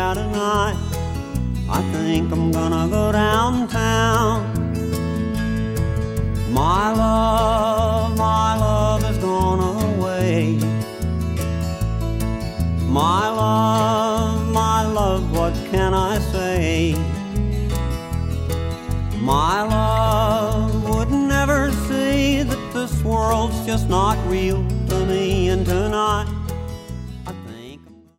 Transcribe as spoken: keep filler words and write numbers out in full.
out tonight. I think I'm gonna go downtown. My love, my love has gone away. My love, my love, what can I say? My love would never say that this world's just not real.